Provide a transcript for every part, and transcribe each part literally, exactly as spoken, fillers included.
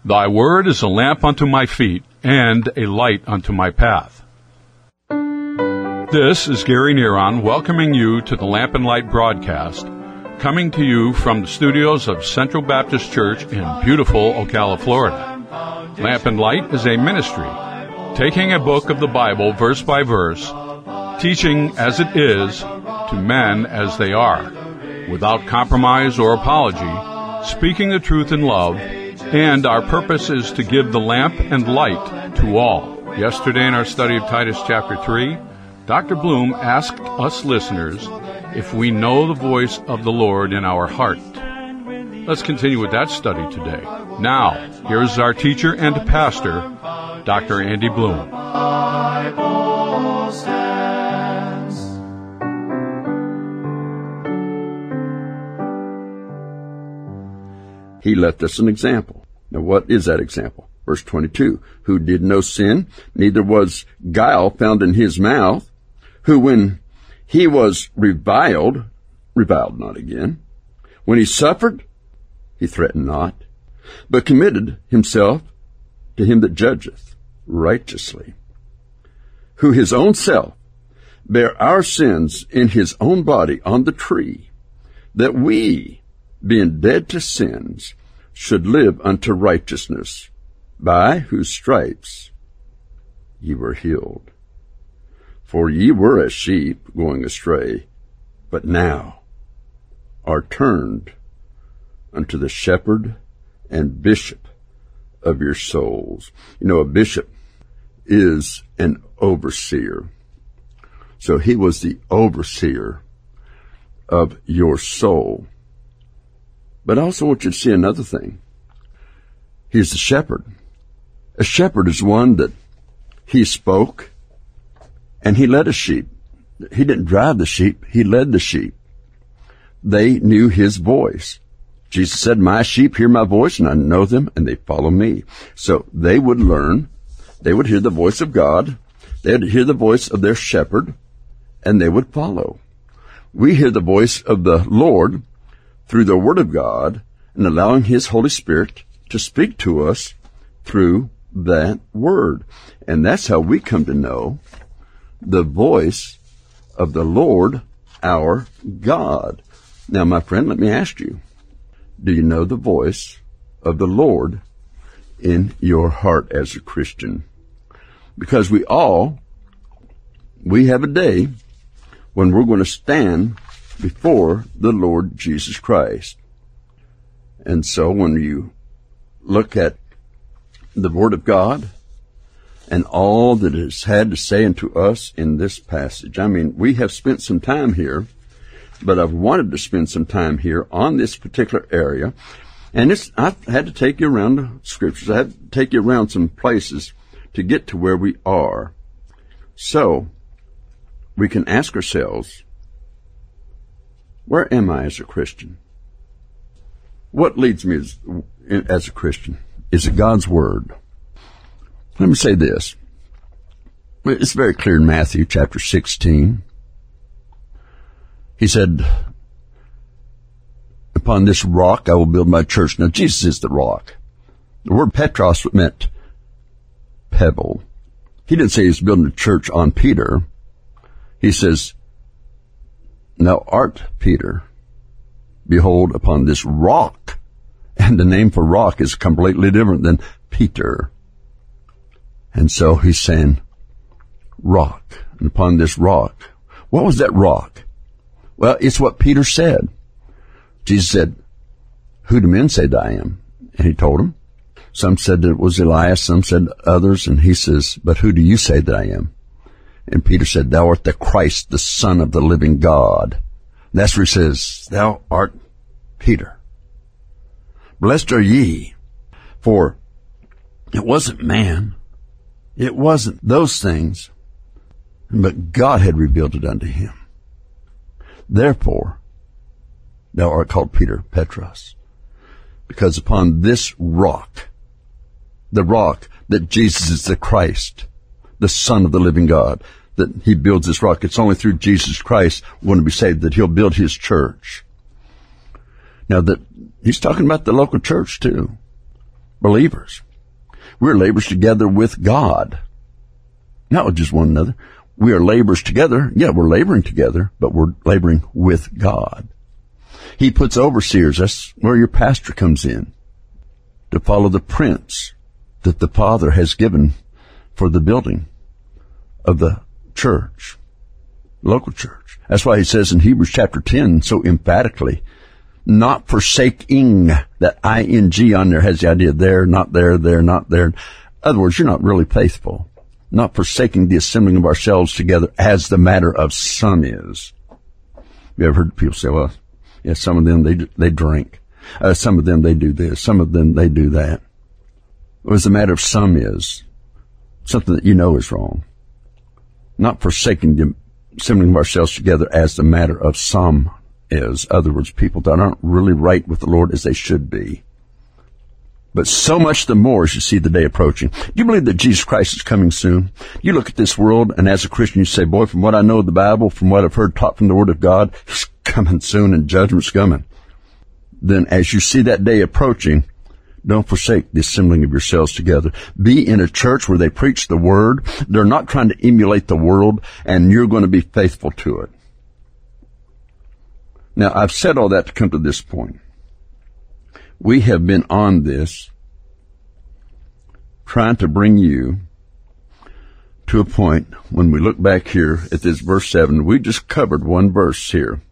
Thy word is a lamp unto my feet and a light unto my path. This is Gary Neron welcoming you to the Lamp and Light broadcast, coming to you from the studios of Central Baptist Church in beautiful Ocala, Florida. Lamp and Light is a ministry, taking a book of the Bible verse by verse, teaching as it is to men as they are, without compromise or apology, speaking the truth in love, and our purpose is to give the lamp and light to all. Yesterday in our study of Titus chapter three, Doctor Bloom asked us listeners if we know the voice of the Lord in our heart. Let's continue with that study today. Now, here's our teacher and pastor, Doctor Andy Bloom. He left us an example. Now, what is that example? Verse twenty-two, who did no sin, neither was guile found in his mouth, who when he was reviled, reviled not again. When he suffered, he threatened not, but committed himself to him that judgeth righteously, who his own self bare our sins in his own body on the tree, that we, being dead to sins, should live unto righteousness, by whose stripes ye were healed. For ye were as sheep going astray, but now are turned unto the shepherd and bishop of your souls. You know, a bishop is an overseer. So he was the overseer of your soul. But I also want you to see another thing. He's the shepherd. A shepherd is one that he spoke and he led a sheep. He didn't drive the sheep, he led the sheep. They knew his voice. Jesus said, my sheep hear my voice, and I know them, and they follow me. So they would learn, they would hear the voice of God, they would hear the voice of their shepherd, and they would follow. We hear the voice of the Lord through the Word of God and allowing His Holy Spirit to speak to us through that Word. And that's how we come to know the voice of the Lord our God. Now, my friend, let me ask you, do you know the voice of the Lord in your heart as a Christian? Because we all, we have a day when we're going to stand before the Lord Jesus Christ. And so when you look at the Word of God and all that it has had to say unto us in this passage, I mean, we have spent some time here, but I've wanted to spend some time here on this particular area. And it's, I've had to take you around the scriptures. I had to take you around some places to get to where we are. So we can ask ourselves, where am I as a Christian? What leads me as, as a Christian? Is it God's Word? Let me say this. It's very clear in Matthew chapter sixteen. He said, upon this rock I will build my church. Now, Jesus is the rock. The word Petros meant pebble. He didn't say he's building a church on Peter. He says, thou art Peter. Behold, upon this rock. And the name for rock is completely different than Peter. And so he's saying, rock. And upon this rock. What was that rock? Well, it's what Peter said. Jesus said, who do men say that I am? And he told them. Some said that it was Elias, some said others, and he says, but who do you say that I am? And Peter said, thou art the Christ, the Son of the living God. And that's where he says, thou art Peter. Blessed are ye, for it wasn't man, it wasn't those things, but God had revealed it unto him. Therefore, thou art called Peter, Petros, because upon this rock, the rock that Jesus is the Christ, the Son of the living God, that he builds this rock. It's only through Jesus Christ we're going to be saved, that he'll build his church. Now, that he's talking about the local church too. believers. We're laborers together with God. Not with just one another. We are laborers together. Yeah, we're laboring together, but we're laboring with God. He puts overseers. That's where your pastor comes in, to follow the prince that the Father has given for the building of the church, local church. That's why he says in Hebrews chapter ten so emphatically, not forsaking, that I N G on there has the idea there, not there, there, not there. In other words, you're not really faithful. Not forsaking the assembling of ourselves together as the matter of some is. You ever heard people say, well, yeah, some of them, they they drink. Uh, some of them, they do this. Some of them, they do that. It was the matter of some is something that you know is wrong. Not forsaking the assembling of ourselves together as the matter of some is. In other words, people that aren't really right with the Lord as they should be. But so much the more as you see the day approaching. Do you believe that Jesus Christ is coming soon? You look at this world, and as a Christian, you say, boy, from what I know of the Bible, from what I've heard taught from the Word of God, He's coming soon and judgment's coming. Then as you see that day approaching, don't forsake the assembling of yourselves together. Be in a church where they preach the Word. They're not trying to emulate the world, and you're going to be faithful to it. Now, I've said all that to come to this point. We have been on this, trying to bring you to a point when we look back here at this verse seven. We just covered one verse here.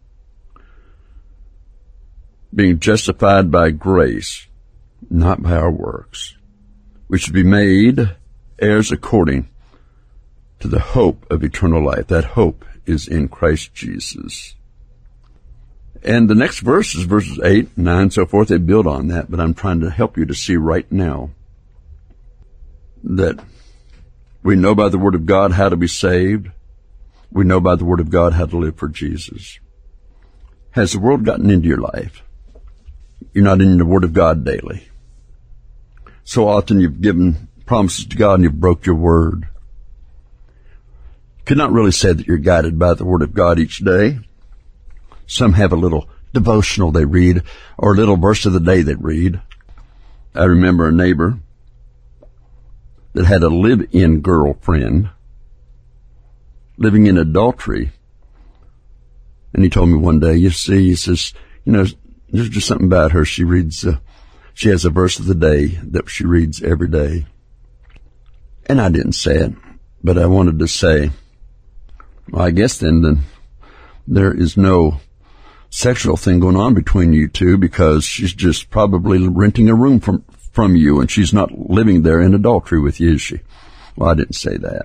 Being justified by grace, not by our works. We should be made heirs according to the hope of eternal life. That hope is in Christ Jesus. And the next verses, verses eight, nine, so forth, they build on that, but I'm trying to help you to see right now that we know by the Word of God how to be saved. We know by the Word of God how to live for Jesus. Has the world gotten into your life? You're not in the Word of God daily. So often you've given promises to God and you've broke your word. You could not really say that you're guided by the Word of God each day. Some have a little devotional they read, or a little verse of the day they read. I remember a neighbor that had a live-in girlfriend living in adultery. And he told me one day, you see, he says, you know, there's just something about her. She reads, uh, she has a verse of the day that she reads every day. And I didn't say it, but I wanted to say, well, I guess then, then there is no sexual thing going on between you two, because she's just probably renting a room from from you, and she's not living there in adultery with you, is she? Well, I didn't say that.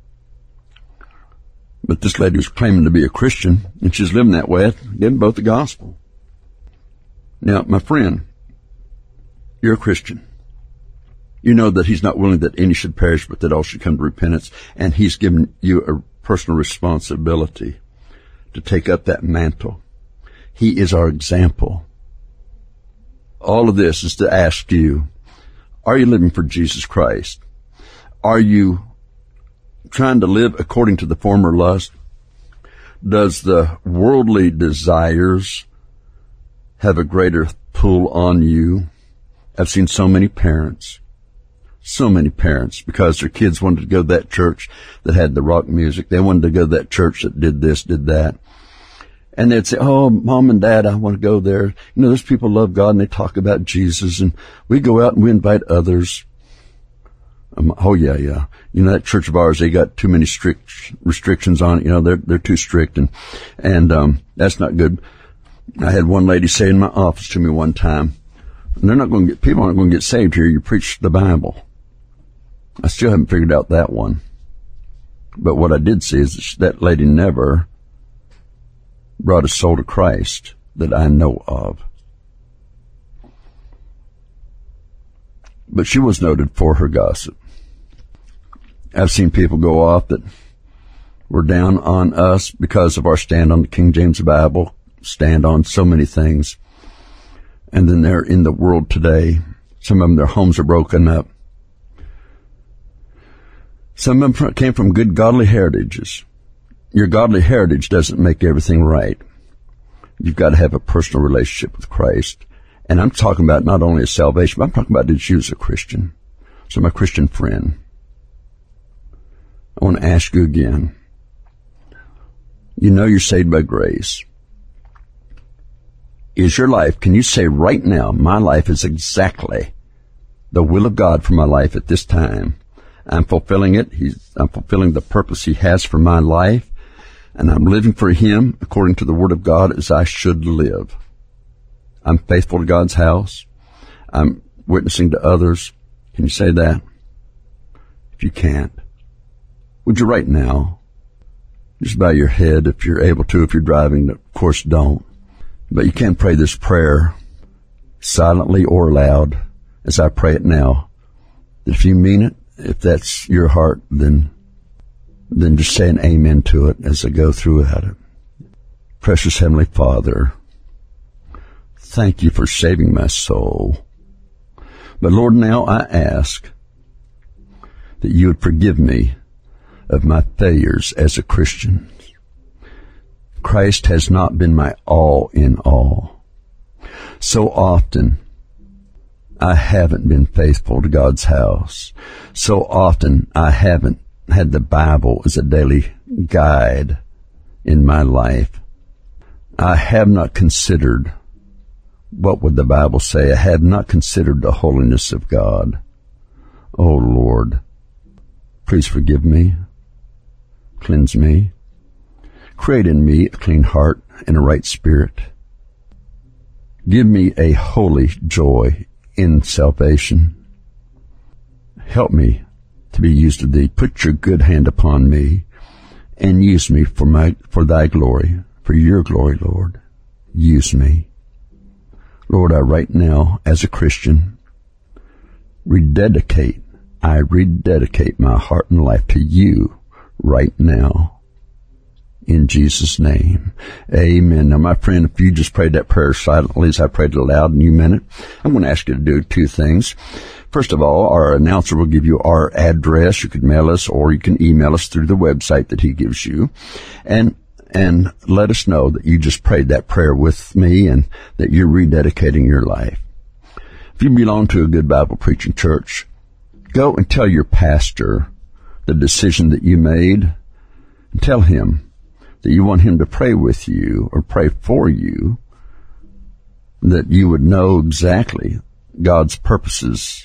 But this lady was claiming to be a Christian, and she's living that way, giving both the gospel. Now, my friend, you're a Christian. You know that He's not willing that any should perish, but that all should come to repentance, and He's given you a personal responsibility to take up that mantle. He is our example. All of this is to ask you, are you living for Jesus Christ? Are you trying to live according to the former lust? Does the worldly desires have a greater pull on you? I've seen so many parents, so many parents, because their kids wanted to go to that church that had the rock music. They wanted to go to that church that did this, did that. And they'd say, oh, Mom and Dad, I want to go there. You know, those people love God, and they talk about Jesus, and we go out and we invite others. Um, oh, yeah, yeah. You know, that church of ours, they got too many strict restrictions on it. You know, they're, they're too strict, and, and, um, that's not good. I had one lady say in my office to me one time, they're not going to get, people aren't going to get saved here. You preach the Bible. I still haven't figured out that one. But what I did see is that, she, that lady never brought a soul to Christ that I know of. But she was noted for her gossip. I've seen people go off that were down on us because of our stand on the King James Bible, stand on so many things. And then they're in the world today. Some of them, their homes are broken up. Some of them came from good godly heritages. Your godly heritage doesn't make everything right. You've got to have a personal relationship with Christ, And I'm talking about not only a salvation, but I'm talking about that you as a Christian. So my Christian friend, I want to ask you again. You know you're saved by grace. Is your life, can you say right now, my life is exactly the will of God for my life at this time? I'm fulfilling it. He's, I'm fulfilling the purpose He has for my life. And I'm living for Him according to the Word of God as I should live. I'm faithful to God's house. I'm witnessing to others. Can you say that? If you can't, would you right now just bow your head if you're able to? If you're driving, of course, don't. But you can pray this prayer silently or aloud as I pray it now. If you mean it, if that's your heart, then then just say an amen to it as I go through it. Precious Heavenly Father, thank you for saving my soul. But Lord, now I ask that you would forgive me of my failures as a Christian. Christ has not been my all in all. So often I haven't been faithful to God's house. So often I haven't had the Bible as a daily guide in my life. I have not considered what would the Bible say. I have not considered the holiness of God. Oh Lord, please forgive me. Cleanse me. Create in me a clean heart and a right spirit. Give me a holy joy in salvation. Help me to be used of Thee. Put your good hand upon me and use me for my, for Thy glory, for your glory, Lord. Use me. Lord, I right now, as a Christian, rededicate, I rededicate my heart and life to you right now. In Jesus' name, amen. Now, my friend, if you just prayed that prayer silently as I prayed it aloud and you meant it, I'm going to ask you to do two things. First of all, our announcer will give you our address. You can mail us or you can email us through the website that he gives you. And and let us know that you just prayed that prayer with me and that you're rededicating your life. If you belong to a good Bible preaching church, go and tell your pastor the decision that you made and tell him that you want him to pray with you or pray for you, that you would know exactly God's purposes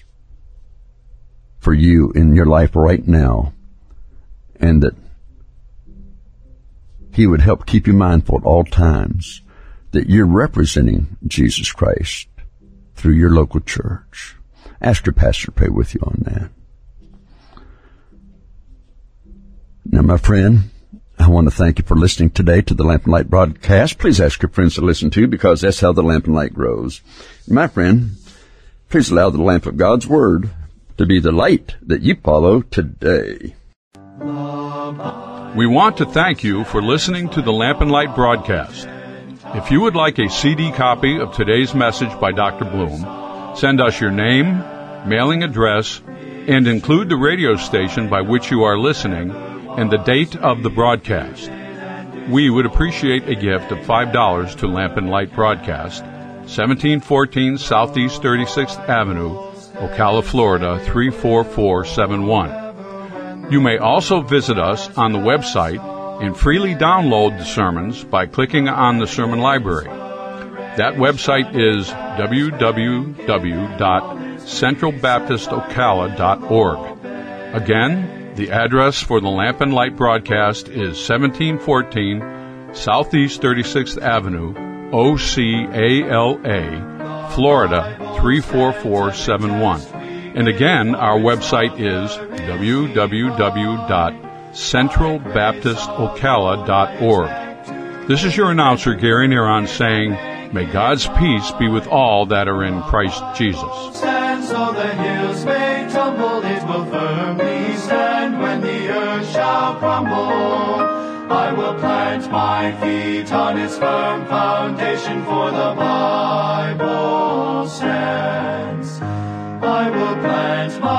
for you in your life right now, and that he would help keep you mindful at all times that you're representing Jesus Christ through your local church. Ask your pastor to pray with you on that. Now, my friend, I want to thank you for listening today to the Lamp and Light broadcast. Please ask your friends to listen to, because that's how the lamp and light grows. My friend, please allow the lamp of God's Word to be the light that you follow today. We want to thank you for listening to the Lamp and Light broadcast. If you would like a C D copy of today's message by Doctor Bloom, send us your name, mailing address, and include the radio station by which you are listening and the date of the broadcast. We would appreciate a gift of five dollars to Lamp and Light Broadcast, seventeen fourteen Southeast thirty-sixth Avenue, Ocala, Florida, three four four seven one. You may also visit us on the website and freely download the sermons by clicking on the sermon library. That website is w w w dot central baptist ocala dot org. Again, the address for the Lamp and Light broadcast is seventeen fourteen Southeast thirty-sixth Avenue, O C A L A, Florida, three four four seven one. And again, our website is w w w dot central baptist ocala dot org. This is your announcer, Gary Neron, saying, may God's peace be with all that are in Christ Jesus. Stands though the hills may tumble, it will firmly stand when the earth shall crumble. I will plant my feet on its firm foundation, for the Bible stands. I will plant my